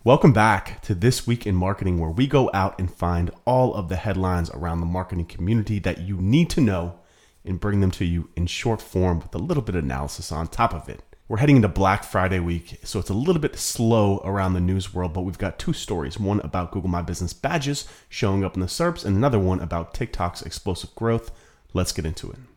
Welcome back to This Week in Marketing, where we go out and find all of the headlines around the marketing community that you need to know and bring them to you in short form with a little bit of analysis on top of it. We're heading into Black Friday week, so it's a little bit slow around the news world, but we've got two stories. One about Google My Business badges showing up in the SERPs, and another one about TikTok's explosive growth. Let's get into it.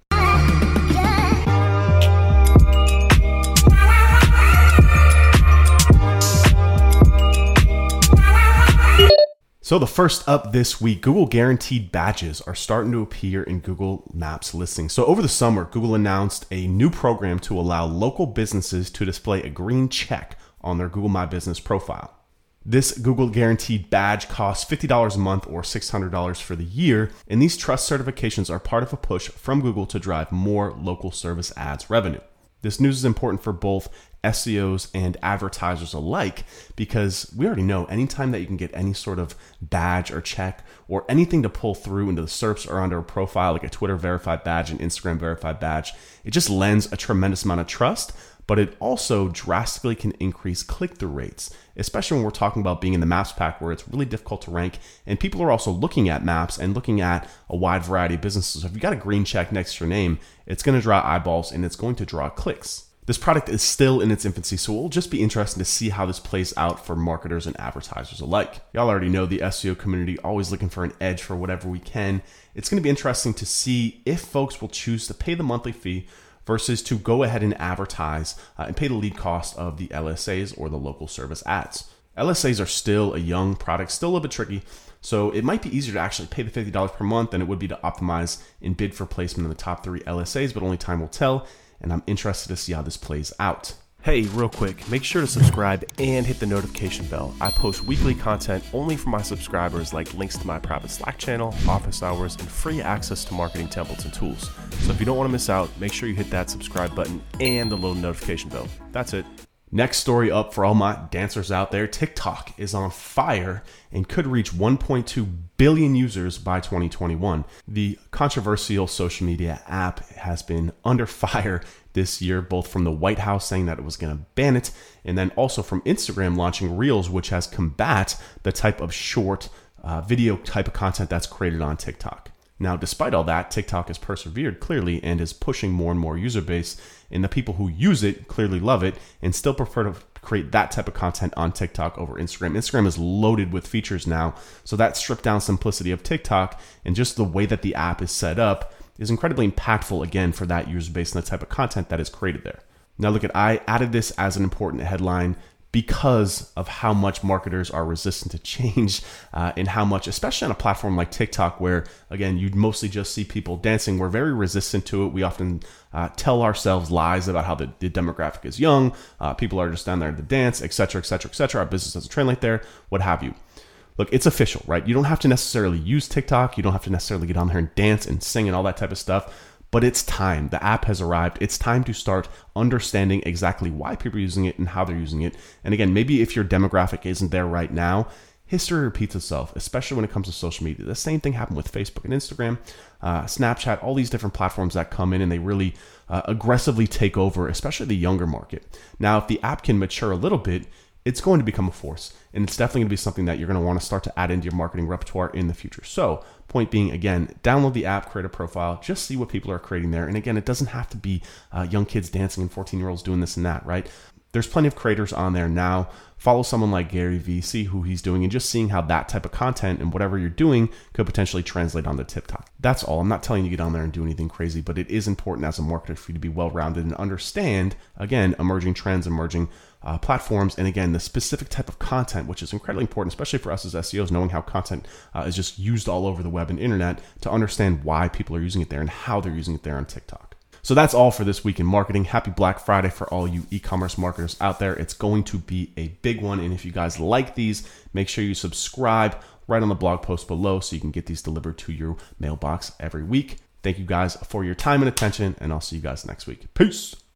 So the first up this week, Google Guaranteed badges are starting to appear in Google Maps listings. So over the summer, Google announced a new program to allow local businesses to display a green check on their Google My Business profile. This Google Guaranteed badge costs $50 a month or $600 for the year, and these trust certifications are part of a push from Google to drive more local service ads revenue. This news is important for both SEOs and advertisers alike because we already know anytime that you can get any sort of badge or check or anything to pull through into the SERPs or under a profile like a Twitter verified badge, an Instagram verified badge, it just lends a tremendous amount of trust, but it also drastically can increase click-through rates, especially when we're talking about being in the Maps pack where it's really difficult to rank and people are also looking at Maps and looking at a wide variety of businesses. So if you got a green check next to your name, it's going to draw eyeballs and it's going to draw clicks. This product is still in its infancy, so it'll just be interesting to see how this plays out for marketers and advertisers alike. Y'all already know the SEO community always looking for an edge for whatever we can. It's going to be interesting to see if folks will choose to pay the monthly fee versus to go ahead and advertise and pay the lead cost of the LSAs or the local service ads. LSAs are still a young product, still a little bit tricky, so it might be easier to actually pay the $50 per month than it would be to optimize and bid for placement in the top 3 LSAs, but only time will tell. And I'm interested to see how this plays out. Hey, real quick, make sure to subscribe and hit the notification bell. I post weekly content only for my subscribers, like links to my private Slack channel, office hours, and free access to marketing templates and tools. So if you don't want to miss out, make sure you hit that subscribe button and the little notification bell. That's it. Next story up for all my dancers out there, TikTok is on fire and could reach 1.2 billion users by 2021. The controversial social media app has been under fire this year, both from the White House saying that it was going to ban it, and then also from Instagram launching Reels, which has combat the type of short video type of content that's created on TikTok. Now, despite all that, TikTok has persevered clearly and is pushing more and more user base, and the people who use it clearly love it and still prefer to create that type of content on TikTok over Instagram. Instagram is loaded with features now, so that stripped down simplicity of TikTok and just the way that the app is set up is incredibly impactful, again, for that user base and the type of content that is created there. Now, look at, I added this as an important headline because of how much marketers are resistant to change and how much, especially on a platform like TikTok, where, again, you'd mostly just see people dancing. We're very resistant to it. We often tell ourselves lies about how the demographic is young. People are just down there to dance, et cetera, et cetera, et cetera. Our business doesn't translate there, what have you. Look, it's official, right? You don't have to necessarily use TikTok. You don't have to necessarily get on there and dance and sing and all that type of stuff. But it's time. The app has arrived. It's time to start understanding exactly why people are using it and how they're using it. And again, maybe if your demographic isn't there right now, history repeats itself, especially when it comes to social media. The same thing happened with Facebook and Instagram, Snapchat, all these different platforms that come in and they really aggressively take over, especially the younger market. Now, if the app can mature a little bit, it's going to become a force, and it's definitely going to be something that you're going to want to start to add into your marketing repertoire in the future. So, point being, again, download the app, create a profile, just see what people are creating there. And again, it doesn't have to be young kids dancing and 14-year-olds doing this and that, right? There's plenty of creators on there now. Follow someone like Gary Vee, see who he's doing, and just seeing how that type of content and whatever you're doing could potentially translate onto TikTok. That's all. I'm not telling you to get on there and do anything crazy, but it is important as a marketer for you to be well-rounded and understand, again, emerging trends, emerging platforms, and again, the specific type of content, which is incredibly important, especially for us as SEOs, knowing how content is just used all over the web and internet, to understand why people are using it there and how they're using it there on TikTok. So that's all for this week in marketing. Happy Black Friday for all you e-commerce marketers out there. It's going to be a big one. And if you guys like these, make sure you subscribe right on the blog post below so you can get these delivered to your mailbox every week. Thank you guys for your time and attention, and I'll see you guys next week. Peace.